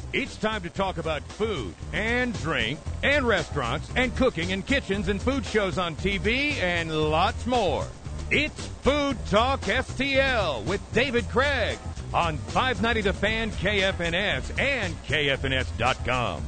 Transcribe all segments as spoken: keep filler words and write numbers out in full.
It's time to talk about food and drink and restaurants and cooking and kitchens and food shows on T V and lots more. It's Food Talk S T L with David Craig on five ninety The Fan, K F N S, and K F N S dot com.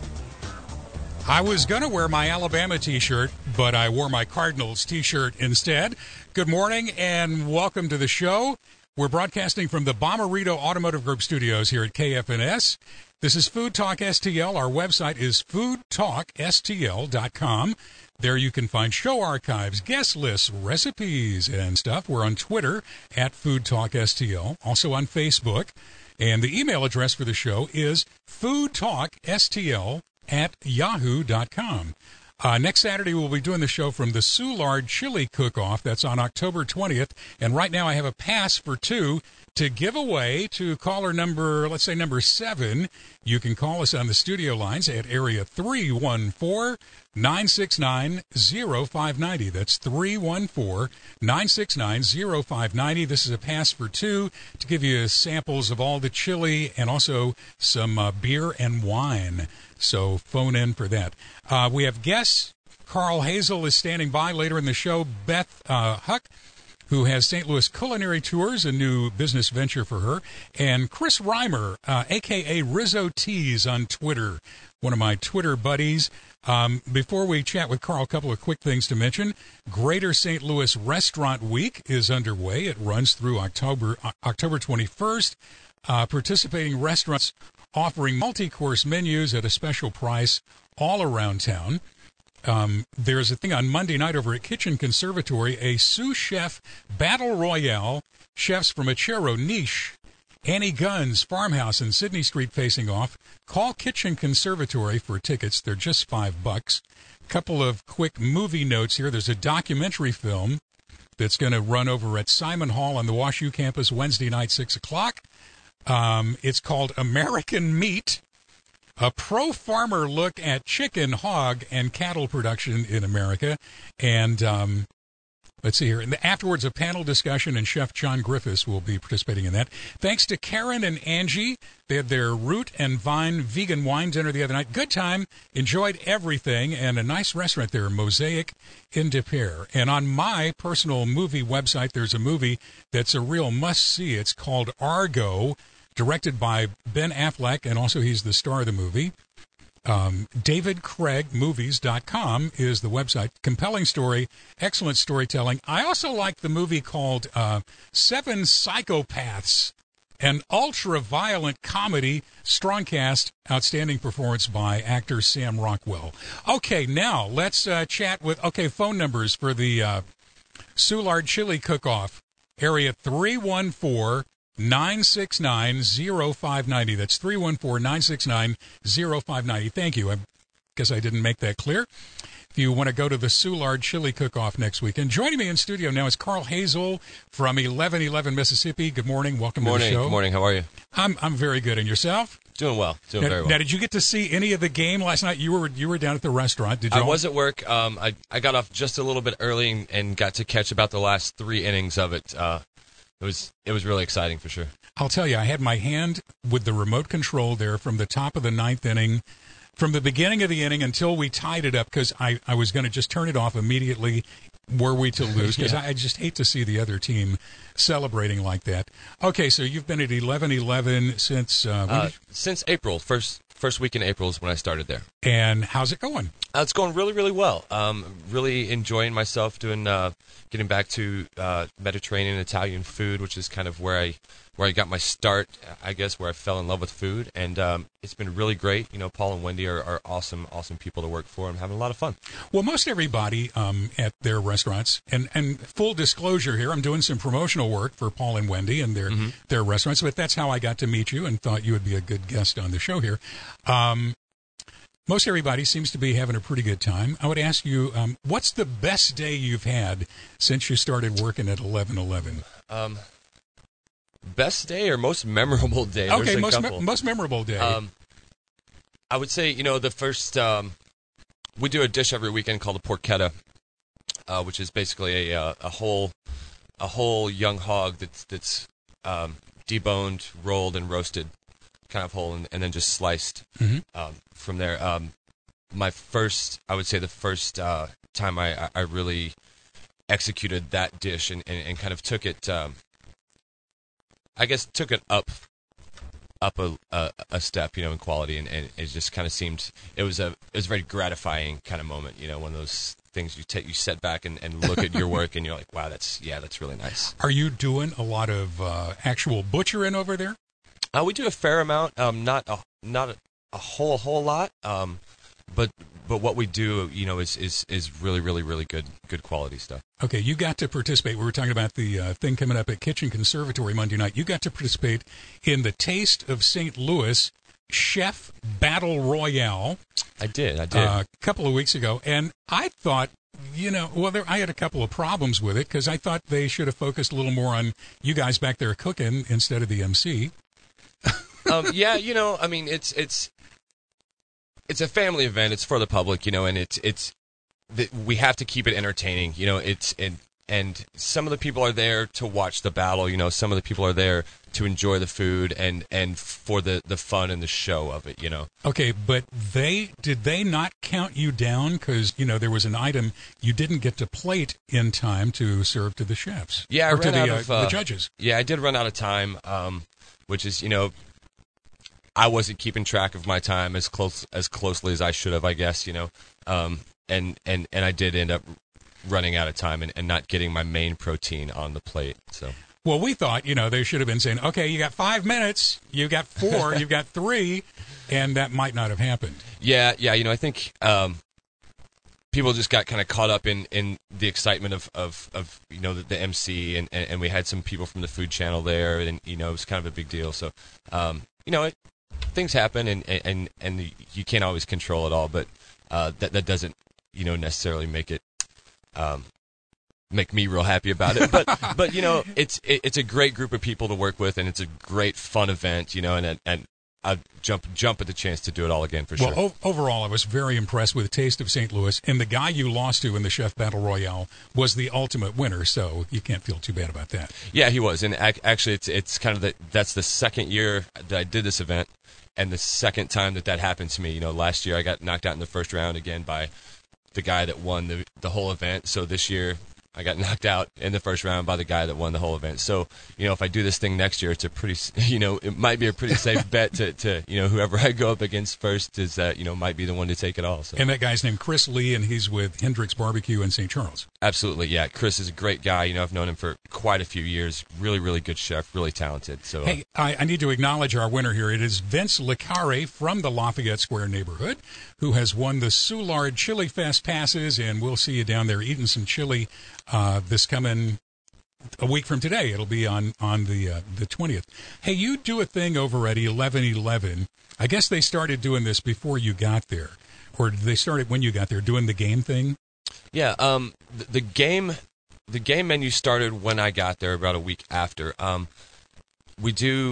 I was going to wear my Alabama T-shirt, but I wore my Cardinals T-shirt instead. Good morning and welcome to the show. We're broadcasting from the Bommarito Automotive Group studios here at K F N S. This is Food Talk S T L. Our website is food talk S T L dot com. There you can find show archives, guest lists, recipes, and stuff. We're on Twitter at Food Talk S T L, also on Facebook. And the email address for the show is food talk S T L at yahoo dot com. Uh, next Saturday, we'll be doing the show from the Soulard Chili Cook-Off. That's on October twentieth. And right now I have a pass for two to give away to caller number, let's say number seven. You can call us on the studio lines at area three one four, nine six nine, zero five nine zero. That's three one four, nine six nine, zero five nine zero. This is a pass for two to give you samples of all the chili and also some uh, beer and wine. So phone in for that. Uh, we have guests. Carl Hazel is standing by later in the show. Beth uh, Huck, who has Saint Louis Culinary Tours, a new business venture for her. And Chris Reimer, uh, a k a. Rizzo Tees on Twitter, one of my Twitter buddies. Um, before we chat with Carl, a couple of quick things to mention. Greater Saint Louis Restaurant Week is underway. It runs through October, uh, October twenty-first. Uh, participating restaurants offering multi-course menus at a special price all around town. Um, there's a thing on Monday night over at Kitchen Conservatory, a sous chef battle royale. Chefs from Achero, Niche, Annie Gunn's Farmhouse, and Sydney Street facing off. Call Kitchen Conservatory for tickets. They're just five bucks. Couple of quick movie notes here. There's a documentary film that's going to run over at Simon Hall on the WashU campus Wednesday night, six o'clock. Um, it's called American Meat, a pro-farmer look at chicken, hog, and cattle production in America. And um, let's see here. And afterwards, a panel discussion, and Chef John Griffiths will be participating in that. Thanks to Karen and Angie. They had their Root and Vine vegan wine dinner the other night. Good time. Enjoyed everything. And a nice restaurant there, Mosaic in De Pere. And on my personal movie website, there's a movie that's a real must-see. It's called Argo, directed by Ben Affleck, and also he's the star of the movie. Um, david craig movies dot com is the website. Compelling story, excellent storytelling. I also like the movie called uh, Seven Psychopaths, an ultra-violent comedy, strong cast, outstanding performance by actor Sam Rockwell. Okay, now let's uh, chat with, okay, phone numbers for the uh, Soulard Chili Cook-Off. Area three one four, nine six nine, zero five nine zero. That's three one four, nine six nine, zero five nine zero. Thank you. I guess I didn't make that clear. If you want to go to the Soulard Chili Cook-Off next week. And joining me in studio now is Carl Hazel from eleven eleven Mississippi. Good morning. Welcome morning, to the show. Good morning. How are you? I'm I'm very good. And yourself? Doing well. Doing now, very well. Now, did you get to see any of the game last night? You were you were down at the restaurant. Did you? I all... was at work. Um, I, I got off just a little bit early and, and got to catch about the last three innings of it. Uh, it was it was really exciting for sure. I'll tell you, I had my hand with the remote control there from the top of the ninth inning, from the beginning of the inning until we tied it up, because I, I was going to just turn it off immediately were we to lose, because yeah. I, I just hate to see the other team celebrating like that. Okay, so you've been at eleven eleven since... Uh, uh, since April, first first week in April is when I started there. And how's it going? Uh, it's going really, really well. Um, really enjoying myself doing, uh, getting back to uh, Mediterranean Italian food, which is kind of where I where I got my start, I guess, where I fell in love with food. And um, it's been really great. You know, Paul and Wendy are, are awesome, awesome people to work for. I'm having a lot of fun. Well, most everybody um, at their restaurants, and, and full disclosure here, I'm doing some promotional work for Paul and Wendy and their, mm-hmm. their restaurants, but that's how I got to meet you and thought you would be a good guest on the show here. Um, most everybody seems to be having a pretty good time. I would ask you, um, what's the best day you've had since you started working at eleven eleven? Um, best day or most memorable day? Okay, most me- most memorable day. Um, I would say, you know, the first, um, we do a dish every weekend called a porchetta, uh, which is basically a, a whole a whole young hog that's that's um, deboned, rolled, and roasted kind of whole, and, and then just sliced Mm-hmm. um, from there. Um, my first, I would say, the first uh, time I, I really executed that dish and, and, and kind of took it, um, I guess, took it up, up a, a, a step, you know, in quality, and, and it just kind of seemed it was a it was a very gratifying kind of moment, you know, one of those things you take you sit back and, and look at your work and you're like, wow, that's yeah, that's really nice. Are you doing a lot of uh, actual butchering over there? Uh, we do a fair amount, um, not a, not a, a whole whole lot, um, but but what we do, you know, is, is is really really really good good quality stuff. Okay, you got to participate. We were talking about the uh, thing coming up at Kitchen Conservatory Monday night. You got to participate in the Taste of Saint Louis Chef Battle Royale. I did, I did. Uh, a couple of weeks ago, and I thought, you know, well, there, I had a couple of problems with it because I thought they should have focused a little more on you guys back there cooking instead of the M C. um, yeah, you know, I mean, it's it's it's a family event. It's for the public, you know, and it's it's the, we have to keep it entertaining, you know. It's and and some of the people are there to watch the battle, you know. Some of the people are there to enjoy the food and and for the the fun and the show of it, you know. Okay, but they did they not count you down because you know there was an item you didn't get to plate in time to serve to the chefs? Yeah, I or ran to the, out uh, of uh, the judges. Yeah, I did run out of time, um, which is, you know, I wasn't keeping track of my time as close as closely as I should have, I guess, you know, um, and and and I did end up running out of time and, and not getting my main protein on the plate. So. Well, we thought, you know, they should have been saying, okay, you got five minutes, you got four, you've got three, and that might not have happened. Yeah, yeah, you know, I think um, people just got kind of caught up in, in the excitement of, of, of you know, the, the M C, and, and, and we had some people from the Food Channel there, and, you know, it was kind of a big deal. So, um, you know, it, things happen, and, and, and you can't always control it all, but uh, that, that doesn't, you know, necessarily make it... Um, make me real happy about it, but but you know, it's it, it's a great group of people to work with, and it's a great fun event, you know, and and I jump jump at the chance to do it all again for well, sure. Well, o- overall, I was very impressed with the Taste of Saint Louis, and the guy you lost to in the Chef Battle Royale was the ultimate winner, so you can't feel too bad about that. Yeah, he was, and ac- actually, it's it's kind of the that's the second year that I did this event, and the second time that that happened to me. You know, last year I got knocked out in the first round again by the guy that won the the whole event. So this year I got knocked out in the first round by the guy that won the whole event. So, you know, if I do this thing next year, it's a pretty, you know, it might be a pretty safe bet to, to, you know, whoever I go up against first is, uh, you know, might be the one to take it all. So. And that guy's named Chris Lee, and he's with Hendrick's Barbecue in Saint Charles. Absolutely, yeah. Chris is a great guy. You know, I've known him for quite a few years. Really, really good chef, really talented. So, hey, I, I need to acknowledge our winner here. It is Vince Licari from the Lafayette Square neighborhood, who has won the Soulard Chili Fest passes, and we'll see you down there eating some chili uh, this coming a week from today. It'll be on on the uh, the twentieth. Hey, you do a thing over at eleven eleven. I guess they started doing this before you got there, or they started when you got there doing the game thing. Yeah, um, the, the game, the game menu started when I got there, about a week after. Um, we do,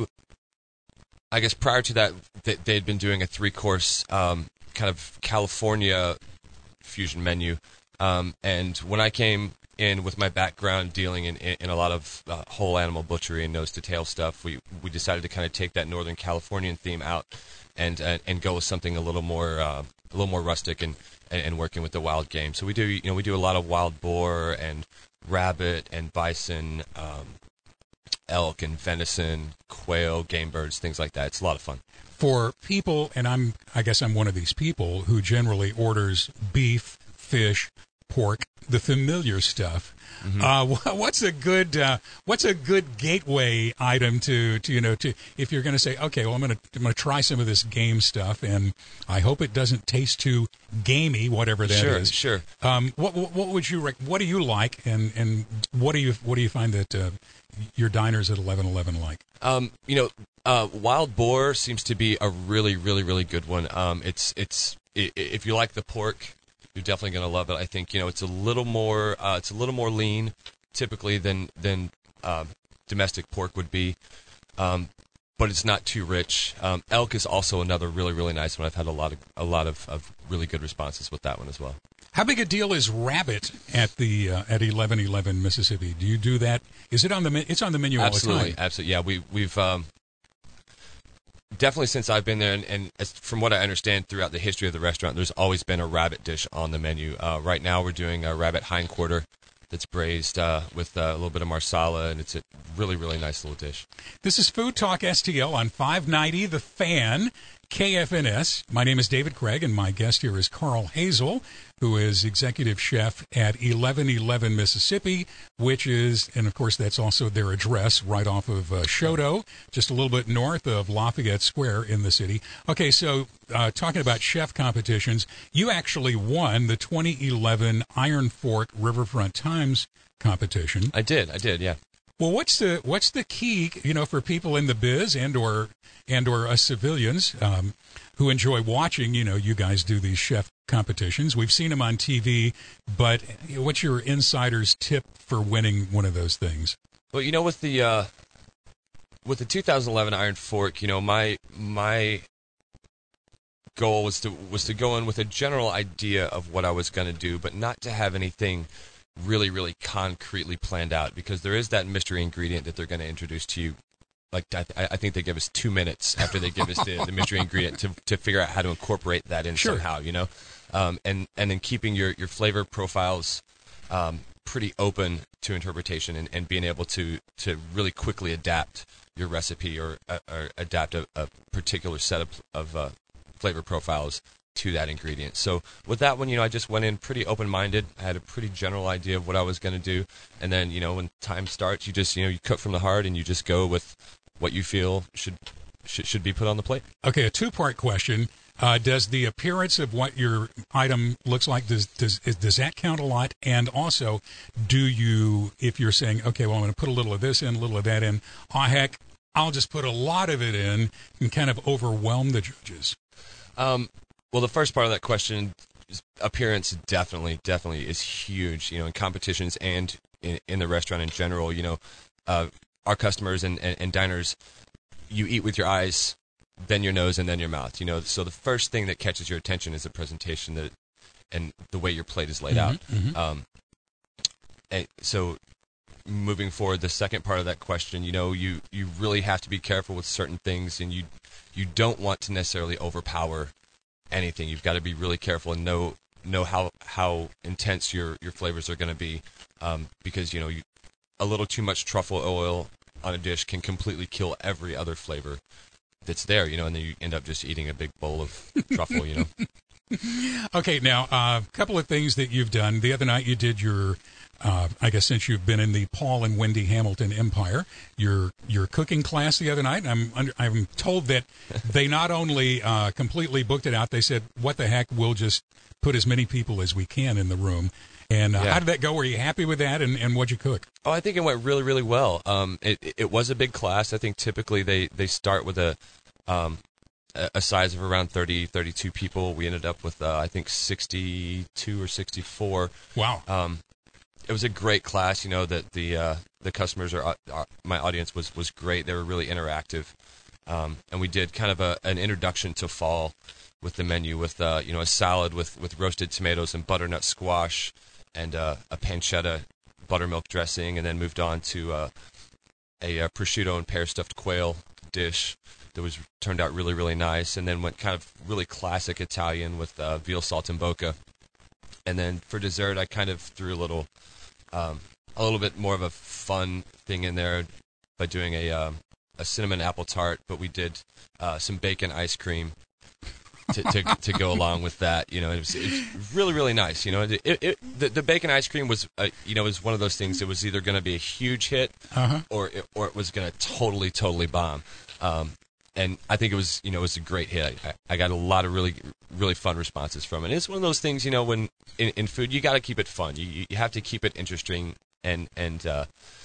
I guess, prior to that, they, they had been doing a three-course um, kind of California fusion menu, um, and when I came in with my background dealing in, in, in a lot of uh, whole animal butchery and nose to tail stuff, we we decided to kind of take that Northern Californian theme out and and, and go with something a little more uh, a little more rustic and, and, and working with the wild game. So we do you know we do a lot of wild boar and rabbit and bison, um, elk and venison, quail, game birds, things like that. It's a lot of fun. For people, and I'm I guess I'm one of these people who generally orders beef, fish, pork, the familiar stuff. Mm-hmm. Uh, what's a good uh, what's a good gateway item to, to you know to if you're going to say, okay, well I'm going to I'm going to try some of this game stuff, and I hope it doesn't taste too gamey, whatever that sure, is. Sure, sure. Um, what, what what would you rec- what do you like, and, and what do you what do you find that uh, your diners at eleven eleven like? Um, you know, uh, wild boar seems to be a really really really good one. Um, it's it's it, if you like the pork, you're definitely going to love it. I think, you know, it's a little more uh, it's a little more lean typically than than uh, domestic pork would be, um, but it's not too rich. Um, elk is also another really really nice one. I've had a lot of a lot of, of really good responses with that one as well. How big a deal is rabbit at the uh, at eleven eleven Mississippi? Do you do that? Is it on the me- it's on the menu absolutely, all the time? Absolutely, yeah. We we've um, definitely since I've been there, and, and as, from what I understand throughout the history of the restaurant, there's always been a rabbit dish on the menu. Uh, right now we're doing a rabbit hindquarter that's braised uh, with uh, a little bit of marsala, and it's a really, really nice little dish. This is Food Talk S T L on five ninety The Fan, K F N S. My name is David Craig, and my guest here is Carl Hazel, who is executive chef at eleven eleven Mississippi, which is, and of course that's also their address, right off of uh, Choteau, just a little bit north of Lafayette Square in the city. Okay, so uh, talking about chef competitions, you actually won the twenty eleven Iron Fork Riverfront Times competition. I did, I did, yeah. Well, what's the what's the key, you know, for people in the biz and or and or us civilians um, who enjoy watching, you know, you guys do these chef competitions? We've seen them on T V, but what's your insider's tip for winning one of those things? Well, you know, with the uh, with the two thousand eleven Iron Fork, you know, my my goal was to was to go in with a general idea of what I was going to do, but not to have anything really, really concretely planned out, because there is that mystery ingredient that they're going to introduce to you. Like, I, th- I think they give us two minutes after they give us the, the mystery ingredient to to figure out how to incorporate that in Sure. somehow, you know? Um, and, and then keeping your, your flavor profiles um, pretty open to interpretation, and, and being able to, to really quickly adapt your recipe or, uh, or adapt a, a particular set of, of uh, flavor profiles to that ingredient. So with that one, you know, I just went in pretty open-minded. I had a pretty general idea of what I was going to do. And then, you know, when time starts, you just, you know, you cook from the heart, and you just go with what you feel should should, should be put on the plate. Okay, a two-part question. Uh, does the appearance of what your item looks like, does, does does that count a lot? And also, do you, if you're saying, okay, well, I'm going to put a little of this in, a little of that in, oh, heck, I'll just put a lot of it in and kind of overwhelm the judges? Um, well, the first part of that question, appearance definitely, definitely is huge, you know, in competitions and in, in the restaurant in general. You know, uh, our customers and, and, and diners, you eat with your eyes, then your nose, and then your mouth. You know, so the first thing that catches your attention is the presentation that and the way your plate is laid Mm-hmm, out. mm-hmm. Um, and so moving forward, the second part of that question, you know, you, you really have to be careful with certain things, and you you don't want to necessarily overpower anything. You've got to be really careful and know know how how intense your, your flavors are going to be, um, because, you know, you, a little too much truffle oil on a dish can completely kill every other flavor that's there, you know, and then you end up just eating a big bowl of truffle, you know. Okay, now, a uh, couple of things that you've done. The other night you did your, uh, I guess since you've been in the Paul and Wendy Hamilton empire, your your cooking class the other night. I'm under, I'm told that they not only uh, completely booked it out, they said, what the heck, we'll just put as many people as we can in the room. And uh, Yeah. how did that go? Were you happy with that, and, and what'd you cook? Oh, I think it went really, really well. Um, it it was a big class. I think typically they, they start with a um, a size of around thirty, thirty-two people. We ended up with, uh, I think, sixty-two or sixty-four. Wow. Um, it was a great class. You know, that the uh, the customers are, are my audience was, was great. They were really interactive, um, and we did kind of a, an introduction to fall with the menu, with uh, you know, a salad with, with roasted tomatoes and butternut squash, and uh, a pancetta buttermilk dressing, and then moved on to uh, a, a prosciutto and pear stuffed quail dish that was turned out really, really nice, and then went kind of really classic Italian with uh, veal saltimbocca. And then for dessert, I kind of threw a little, um, a little bit more of a fun thing in there by doing a um, a cinnamon apple tart, but we did uh, some bacon ice cream to, to to go along with that. You know, it was, it was really, really nice. You know, it, it, the, the bacon ice cream was, uh, you know, was one of those things. It was either going to be a huge hit, Uh-huh. or it, or it was going to totally, totally bomb. Um, and I think it was, you know, it was a great hit. I, I got a lot of really, really fun responses from it. And it's one of those things, you know, when in, in food, you got to keep it fun. You you have to keep it interesting, and and uh,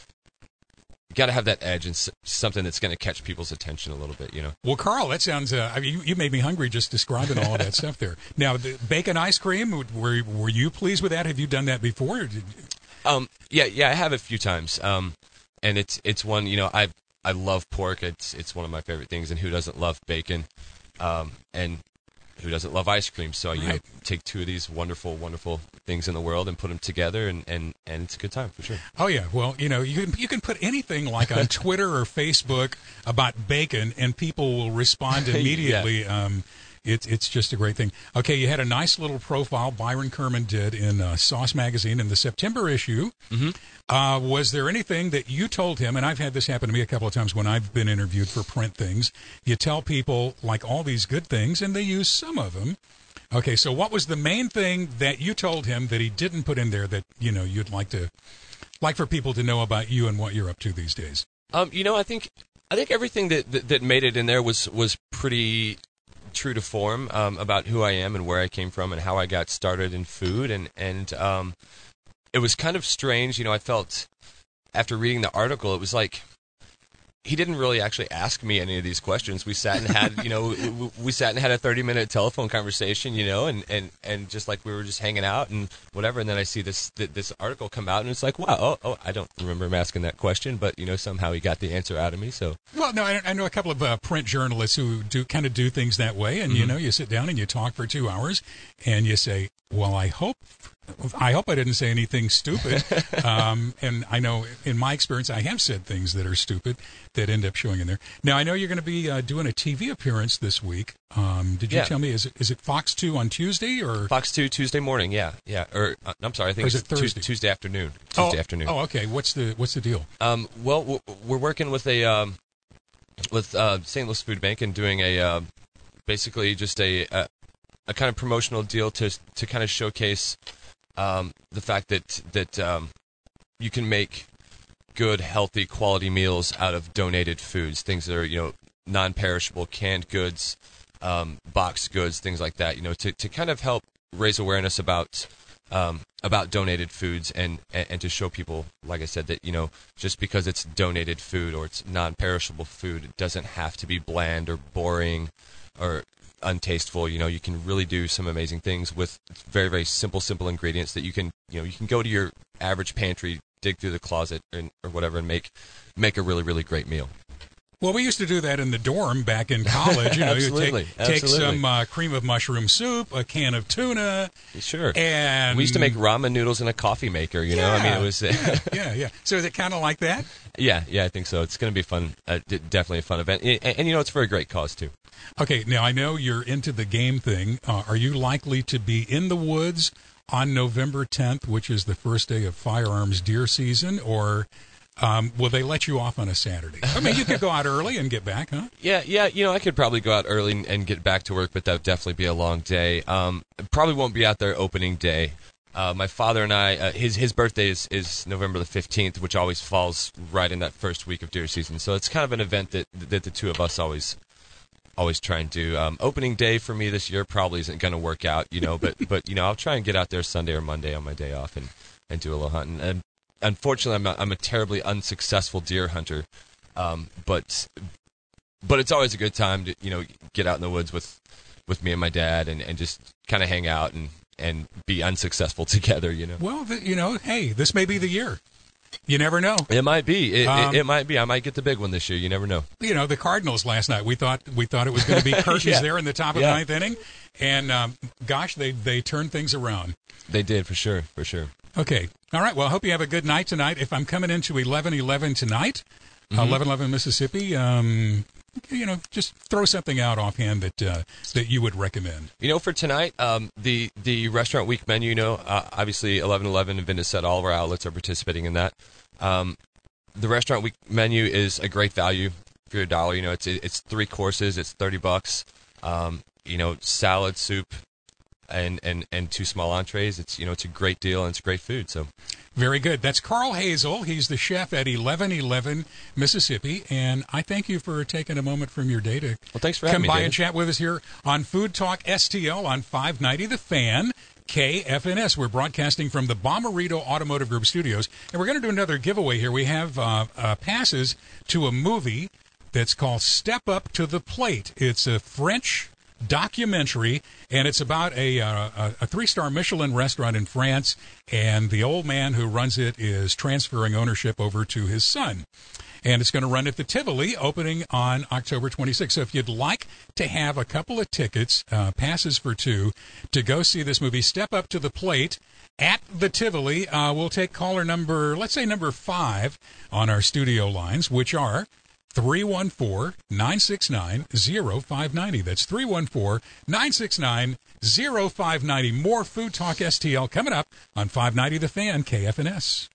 you got to have that edge and s- something that's going to catch people's attention a little bit, you know. Well, Carl, that sounds, uh, I mean, you, you made me hungry just describing all of that stuff there. Now, the bacon ice cream, were were you pleased with that? Have you done that before? Or did, Um, yeah, yeah, I have a few times. Um, and it's it's one, you know, I I love pork. It's it's one of my favorite things, and who doesn't love bacon? Um, and who doesn't love ice cream? So you Right. know, take two of these wonderful, wonderful things in the world and put them together, and, and, and it's a good time for sure. Oh yeah, well, you know, you can you can put anything like on Twitter or Facebook about bacon, and people will respond immediately. Yeah. Um, it's it's just a great thing. Okay, you had a nice little profile Byron Kerman did in uh, Sauce Magazine in the September issue. Mm-hmm. Uh, was there anything that you told him? And I've had this happen to me a couple of times when I've been interviewed for print things. You tell people like all these good things, and they use some of them. Okay, so what was the main thing that you told him that he didn't put in there that you know you'd like to like for people to know about you and what you're up to these days? Um, you know, I think I think everything that, that that made it in there was was pretty true to form, um, about who I am and where I came from and how I got started in food, and and um, it was kind of strange. You know, I felt after reading the article, it was like he didn't really actually ask me any of these questions. We sat and had, you know, we, we sat and had a thirty-minute telephone conversation, you know, and, and, and just like we were just hanging out and whatever. And then I see this this article come out, and it's like, wow, oh, oh I don't remember him asking that question, but, you know, somehow he got the answer out of me. So Well, no, I, I know a couple of uh, print journalists who do kind of do things that way. And, mm-hmm. you know, you sit down and you talk for two hours and you say, well, I hope I hope I didn't say anything stupid. Um, and I know in my experience, I have said things that are stupid that end up showing in there. Now, I know you're going to be uh, doing a T V appearance this week. Um, did you yeah. tell me, is it is it Fox two on Tuesday or? Fox two Tuesday morning, yeah. yeah. Or uh, I'm sorry, I think or is it's it Thursday? Tu- Tuesday afternoon. Tuesday oh, afternoon. Oh, okay. What's the what's the deal? Um, well, we're working with a um, with uh, Saint Louis Food Bank and doing a uh, basically just a, a a kind of promotional deal to to kind of showcase um, the fact that that um, you can make good, healthy, quality meals out of donated foods, things that are, you know, non-perishable, canned goods, um, boxed goods, things like that. You know, to to kind of help raise awareness about um, about donated foods and, and and to show people, like I said, that, you know, just because it's donated food or it's non-perishable food, it doesn't have to be bland or boring or untasteful. You know, you can really do some amazing things with very, very simple, simple ingredients that you can, you know, you can go to your average pantry, dig through the closet and, or whatever, and make make a really, really great meal. Well, we used to do that in the dorm back in college. You know, you absolutely, take, take absolutely. some uh, cream of mushroom soup, a can of tuna. Sure. And we used to make ramen noodles in a coffee maker. You yeah, know, I mean, it was. yeah, yeah, yeah. So is it kind of like that? Yeah, yeah, I think so. It's going to be fun. Uh, d- definitely a fun event, and, and, and you know, it's for a great cause too. Okay, now I know you're into the game thing. Uh, are you likely to be in the woods on November tenth, which is the first day of firearms deer season, or um, will they let you off on a Saturday? I mean, you could go out early and get back, huh? Yeah, yeah. You know, I could probably go out early and, and get back to work, but that would definitely be a long day. Um, probably won't be out there opening day. Uh, my father and I, uh, his his birthday is, is November the fifteenth, which always falls right in that first week of deer season. So it's kind of an event that that the two of us always always try and do. Um, opening day for me this year probably isn't going to work out, you know, but but you know, I'll try and get out there Sunday or Monday on my day off and, and do a little hunting. And unfortunately, I'm a, I'm a terribly unsuccessful deer hunter, um, but but it's always a good time to, you know, get out in the woods with with me and my dad and, and just kind of hang out and. and be unsuccessful together, you know. Well, the, you know, hey, this may be the year. You never know. It might be. It, um, it, it might be. I might get the big one this year. You never know. You know, the Cardinals last night. We thought we thought it was going to be Kirsch's yeah. there in the top of yeah. the ninth inning, and um, gosh, they they turned things around. They did for sure, for sure. Okay, all right. Well, I hope you have a good night tonight. If I'm coming into eleven eleven tonight, mm-hmm. eleven eleven Mississippi. Um, You know, just throw something out offhand that uh, that you would recommend. You know, for tonight, um, the the restaurant week menu. You know, uh, obviously eleven eleven and Vindiset, all of our outlets are participating in that. Um, the restaurant week menu is a great value for your dollar. You know, it's it's three courses, it's thirty bucks. Um, you know, salad, soup, and, and, and two small entrees. It's, you know, it's a great deal and it's great food. So. Very good. That's Carl Hazel. He's the chef at eleven eleven Mississippi, and I thank you for taking a moment from your day to well, thanks for come having me, by David. and chat with us here on Food Talk S T L on five ninety The Fan, K F N S. We're broadcasting from the Bommarito Automotive Group studios, and we're going to do another giveaway here. We have uh, uh, passes to a movie that's called Step Up to the Plate. It's a French documentary, and it's about a, uh, a three-star Michelin restaurant in France, and the old man who runs it is transferring ownership over to his son. And it's going to run at the Tivoli, opening on October twenty-sixth. So if you'd like to have a couple of tickets, uh, passes for two, to go see this movie, step up to the plate at the Tivoli. Uh, we'll take caller number, let's say number five on our studio lines, which are three one four, nine six nine, zero five nine zero. That's three one four, nine six nine, zero five nine zero. More Food Talk S T L coming up on five ninety The Fan, K F N S.